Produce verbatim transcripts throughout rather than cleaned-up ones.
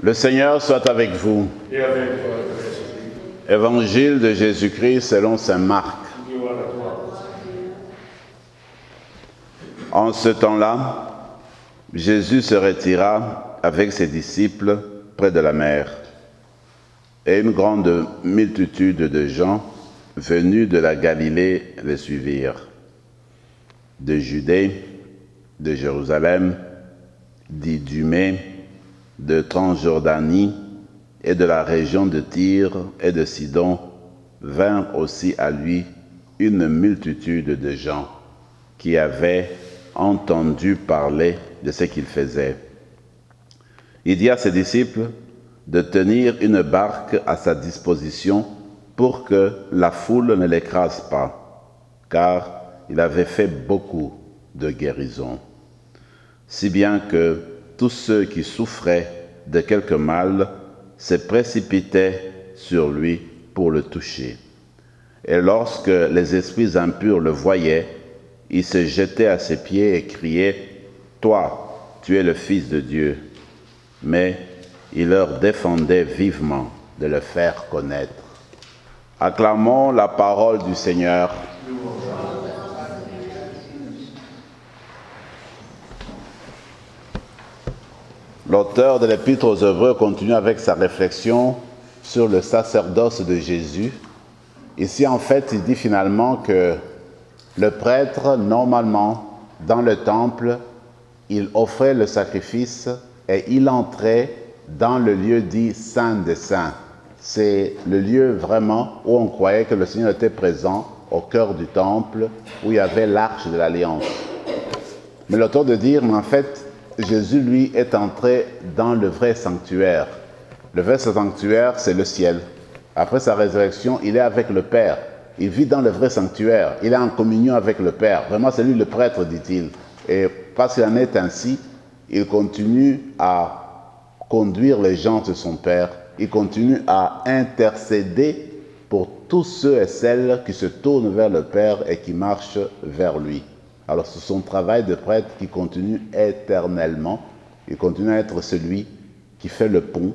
Le Seigneur soit avec vous. Et avec toi. Évangile de Jésus-Christ selon saint Marc. Gloire à toi. En ce temps-là, Jésus se retira avec ses disciples près de la mer. Et une grande multitude de gens venus de la Galilée les suivirent. De Judée, de Jérusalem, d'Idumée, de Transjordanie et de la région de Tyr et de Sidon vinrent aussi à lui une multitude de gens qui avaient entendu parler de ce qu'il faisait. Il dit à ses disciples de tenir une barque à sa disposition pour que la foule ne l'écrase pas, car il avait fait beaucoup de guérisons, si bien que tous ceux qui souffraient de quelque mal se précipitaient sur lui pour le toucher. Et lorsque les esprits impurs le voyaient, ils se jetaient à ses pieds et criaient « Toi, tu es le Fils de Dieu !» Mais il leur défendait vivement de le faire connaître. Acclamons la parole du Seigneur. L'auteur de l'Épître aux Hébreux continue avec sa réflexion sur le sacerdoce de Jésus. Ici, en fait, il dit finalement que le prêtre, normalement, dans le temple, il offrait le sacrifice et il entrait dans le lieu dit Saint des Saints. C'est le lieu vraiment où on croyait que le Seigneur était présent, au cœur du temple, où il y avait l'arche de l'Alliance. Mais l'auteur de dire, mais en fait, Jésus, lui, est entré dans le vrai sanctuaire. Le vrai sanctuaire, c'est le ciel. Après sa résurrection, il est avec le Père. Il vit dans le vrai sanctuaire. Il est en communion avec le Père. Vraiment, c'est lui le prêtre, dit-il. Et parce qu'il en est ainsi, il continue à conduire les gens de son Père. Il continue à intercéder pour tous ceux et celles qui se tournent vers le Père et qui marchent vers lui. Alors, c'est son travail de prêtre qui continue éternellement. Il continue à être celui qui fait le pont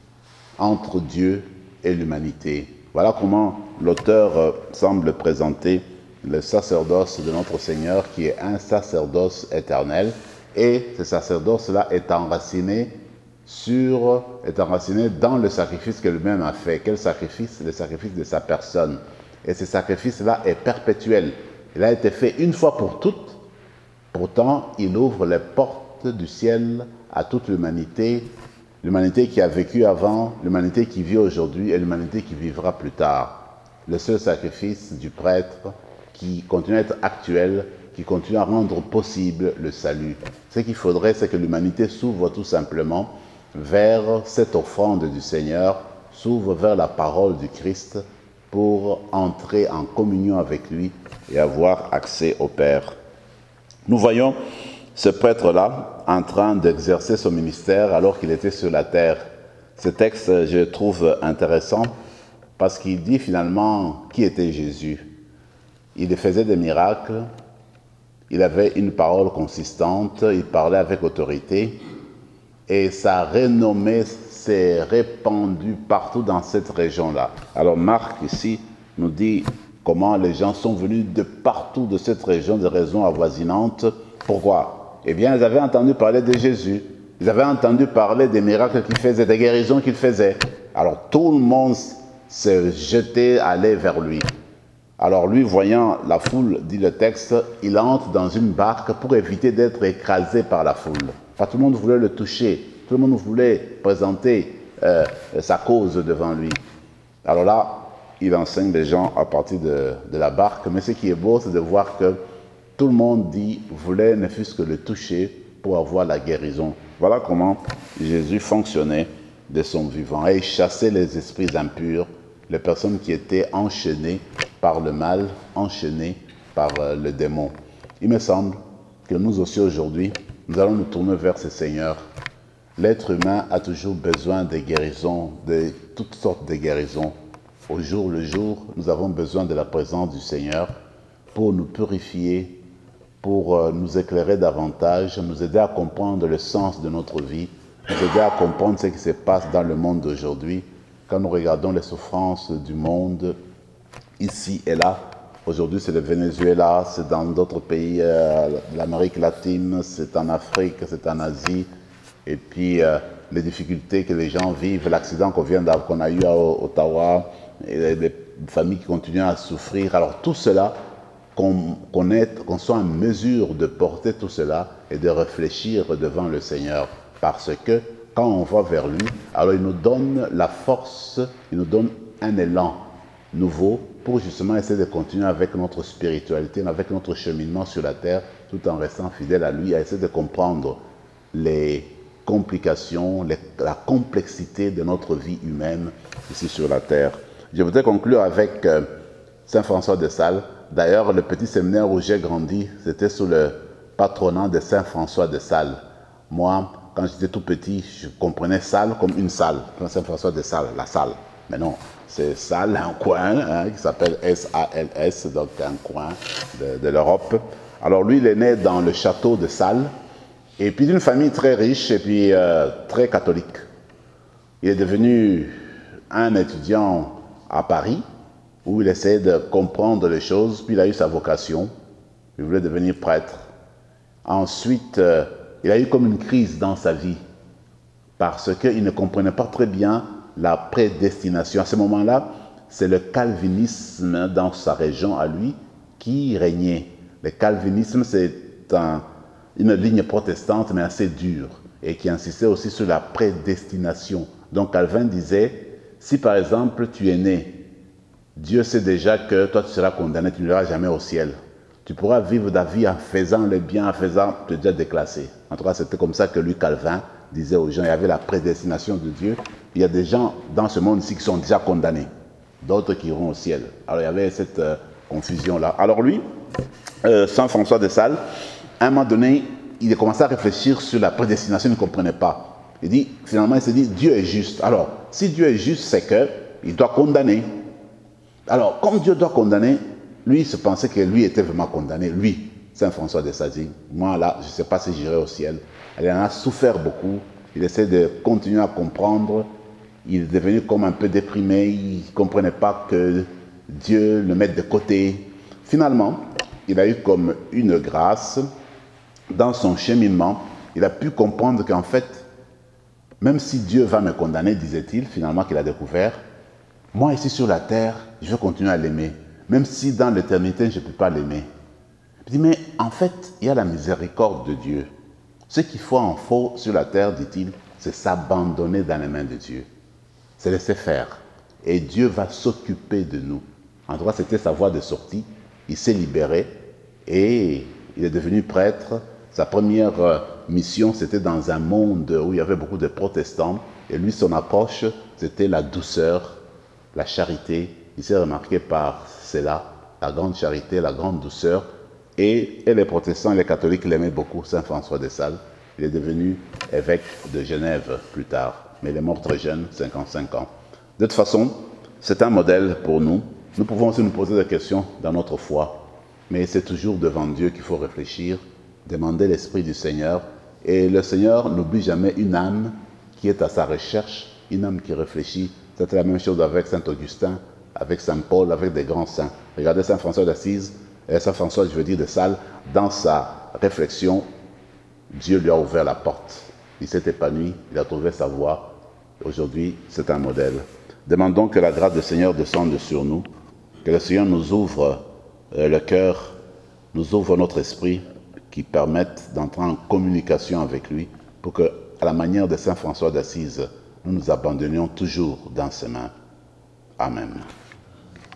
entre Dieu et l'humanité. Voilà comment l'auteur euh, semble présenter le sacerdoce de notre Seigneur, qui est un sacerdoce éternel. Et ce sacerdoce-là est enraciné, sur, est enraciné dans le sacrifice que lui-même a fait. Quel sacrifice? Le sacrifice de sa personne. Et ce sacrifice-là est perpétuel. Il a été fait une fois pour toutes. Pourtant, il ouvre les portes du ciel à toute l'humanité, l'humanité qui a vécu avant, l'humanité qui vit aujourd'hui et l'humanité qui vivra plus tard. Le seul sacrifice du prêtre qui continue à être actuel, qui continue à rendre possible le salut. Ce qu'il faudrait, c'est que l'humanité s'ouvre tout simplement vers cette offrande du Seigneur, s'ouvre vers la parole du Christ pour entrer en communion avec lui et avoir accès au Père. Nous voyons ce prêtre-là en train d'exercer son ministère alors qu'il était sur la terre. Ce texte, je le trouve intéressant parce qu'il dit finalement qui était Jésus. Il faisait des miracles, il avait une parole consistante, il parlait avec autorité et sa renommée s'est répandue partout dans cette région-là. Alors Marc ici nous dit comment les gens sont venus de partout de cette région, des régions avoisinantes. Pourquoi? Eh bien, ils avaient entendu parler de Jésus. Ils avaient entendu parler des miracles qu'il faisait, des guérisons qu'il faisait. Alors, tout le monde s'est jeté, allait vers lui. Alors, lui, voyant la foule, dit le texte, il entre dans une barque pour éviter d'être écrasé par la foule. Enfin, tout le monde voulait le toucher. Tout le monde voulait présenter euh, sa cause devant lui. Alors là, il enseigne les gens à partir de, de la barque. Mais ce qui est beau, c'est de voir que tout le monde dit, voulait ne fût-ce que le toucher pour avoir la guérison. Voilà comment Jésus fonctionnait de son vivant. Et il chassait les esprits impurs, les personnes qui étaient enchaînées par le mal, enchaînées par euh, le démon. Il me semble que nous aussi aujourd'hui, nous allons nous tourner vers ce Seigneur. L'être humain a toujours besoin de guérisons, de toutes sortes de guérisons. Au jour le jour, nous avons besoin de la présence du Seigneur pour nous purifier, pour nous éclairer davantage, nous aider à comprendre le sens de notre vie nous aider à comprendre ce qui se passe dans le monde d'aujourd'hui. Quand nous regardons les souffrances du monde, ici et là, aujourd'hui c'est le Venezuela, c'est dans d'autres pays euh, de l'Amérique latine, c'est en Afrique, c'est en Asie, et puis euh, les difficultés que les gens vivent, l'accident qu'on vient d'avoir, qu'on a eu à Ottawa, et les familles qui continuent à souffrir. Alors tout cela, qu'on qu'on est, qu'on soit en mesure de porter tout cela et de réfléchir devant le Seigneur. Parce que quand on va vers lui, alors il nous donne la force, il nous donne un élan nouveau pour justement essayer de continuer avec notre spiritualité, avec notre cheminement sur la terre, tout en restant fidèle à lui, à essayer de comprendre les complications, les, la complexité de notre vie humaine ici sur la terre. Je voudrais conclure avec euh, Saint François de Sales. D'ailleurs, le petit séminaire où j'ai grandi, c'était sous le patronat de Saint François de Sales. Moi, quand j'étais tout petit, je comprenais salle comme une salle. Saint François de Sales, la salle. Mais non, c'est Sales, un coin hein, qui s'appelle S A L S, donc un coin de, de l'Europe. Alors lui, il est né dans le château de Sales, et puis d'une famille très riche et puis euh, très catholique. Il est devenu un étudiant à Paris, où il essayait de comprendre les choses, puis il a eu sa vocation, il voulait devenir prêtre. Ensuite, euh, il a eu comme une crise dans sa vie, parce qu'il ne comprenait pas très bien la prédestination. À ce moment-là, c'est le calvinisme dans sa région à lui qui régnait. Le calvinisme, c'est un, une ligne protestante, mais assez dure, et qui insistait aussi sur la prédestination. Donc Calvin disait, si par exemple tu es né, Dieu sait déjà que toi tu seras condamné, tu n'iras jamais au ciel. Tu pourras vivre ta vie en faisant le bien, en faisant, tu es déjà déclassé. En tout cas, c'était comme ça que lui, Calvin, disait aux gens, il y avait la prédestination de Dieu. Il y a des gens dans ce monde ici qui sont déjà condamnés, d'autres qui iront au ciel. Alors il y avait cette euh, confusion-là. Alors lui, euh, Saint François de Sales, à un moment donné, il a commencé à réfléchir sur la prédestination, il ne comprenait pas. Il dit, finalement, il s'est dit, Dieu est juste. Alors, si Dieu est juste, c'est qu'il doit condamner. Alors, comme Dieu doit condamner, lui, il se pensait que lui était vraiment condamné. Lui, Saint François de Sales, moi là, je ne sais pas si j'irai au ciel. Il en a souffert beaucoup. Il essaie de continuer à comprendre. Il est devenu comme un peu déprimé. Il ne comprenait pas que Dieu le mette de côté. Finalement, il a eu comme une grâce. Dans son cheminement, il a pu comprendre qu'en fait, même si Dieu va me condamner, disait-il, finalement qu'il a découvert, moi ici sur la terre, je vais continuer à l'aimer. Même si dans l'éternité, je ne peux pas l'aimer. Il dit, mais en fait, il y a la miséricorde de Dieu. Ce qu'il faut en faux sur la terre, dit-il, c'est s'abandonner dans les mains de Dieu. C'est laisser faire. Et Dieu va s'occuper de nous. En tout cas, c'était sa voie de sortie. Il s'est libéré et il est devenu prêtre. Sa première mission, c'était dans un monde où il y avait beaucoup de protestants. Et lui, son approche, c'était la douceur, la charité. Il s'est remarqué par cela, la grande charité, la grande douceur. Et, et les protestants et les catholiques l'aimaient beaucoup, Saint François de Sales. Il est devenu évêque de Genève plus tard. Mais il est mort très jeune, cinquante-cinq ans. De toute façon, c'est un modèle pour nous. Nous pouvons aussi nous poser des questions dans notre foi. Mais c'est toujours devant Dieu qu'il faut réfléchir, demander l'Esprit du Seigneur. Et le Seigneur n'oublie jamais une âme qui est à sa recherche, une âme qui réfléchit. C'était la même chose avec Saint Augustin, avec Saint Paul, avec des grands saints. Regardez Saint François d'Assise, et Saint François, je veux dire, de Sales, dans sa réflexion, Dieu lui a ouvert la porte. Il s'est épanoui, il a trouvé sa voie. Aujourd'hui, c'est un modèle. Demandons que la grâce du Seigneur descende sur nous, que le Seigneur nous ouvre euh, le cœur, nous ouvre notre esprit, qui permette d'entrer en communication avec lui, pour que, à la manière de Saint François d'Assise, nous nous abandonnions toujours dans ses mains. Amen.